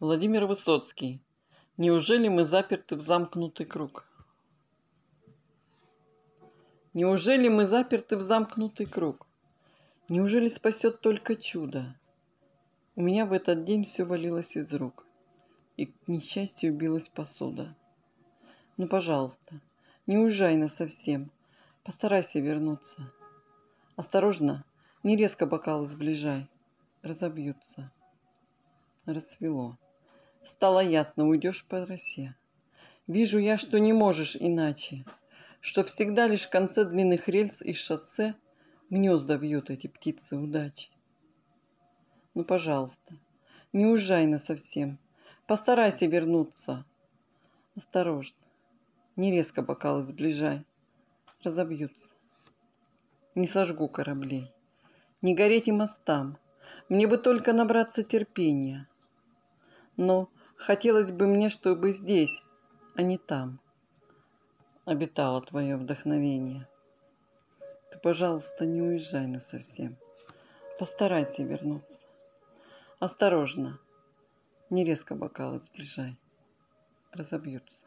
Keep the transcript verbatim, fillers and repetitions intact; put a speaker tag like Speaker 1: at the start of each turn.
Speaker 1: Владимир Высоцкий. Неужели мы заперты в замкнутый круг? Неужели мы заперты в замкнутый круг? Неужели спасет только чудо? У меня в этот день все валилось из рук, и к несчастью билась посуда. Ну, пожалуйста, не уезжай насовсем, постарайся вернуться. Осторожно, не резко бокалы сближай, разобьются. Рассвело. Стало ясно, уйдешь по росе. Вижу я, что не можешь иначе, что всегда лишь в конце длинных рельс и шоссе гнезда вьют эти птицы удачи. Ну, пожалуйста, не уезжай насовсем, постарайся вернуться. Осторожно, не резко бокалы сближай, разобьются. Не сожгу кораблей, не гореть и мостам, мне бы только набраться терпения. Но хотелось бы мне, чтобы здесь, а не там, обитало твое вдохновение. Ты, пожалуйста, не уезжай насовсем, постарайся вернуться. Осторожно, не резко бокалы сближай, разобьются.